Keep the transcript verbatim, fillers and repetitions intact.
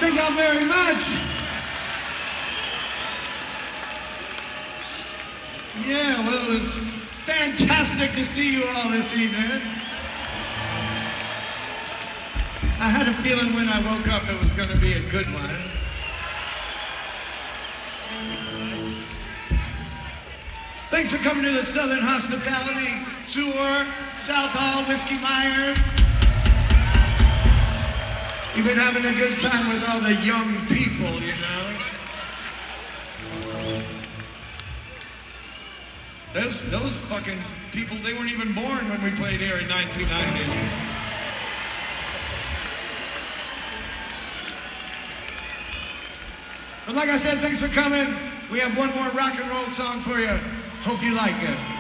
Thank y'all very much. Yeah, well, it was fantastic to see you all this evening. I had a feeling when I woke up it was going to be a good one. Thanks for coming to the Southern Hospitality Tour, South Hall, Whiskey Myers. You've been having a good time with all the young people, you know. Those, those fucking people, they weren't even born when we played here in nineteen ninety. But like I said, thanks for coming. We have one more rock and roll song for you. Hope you like it.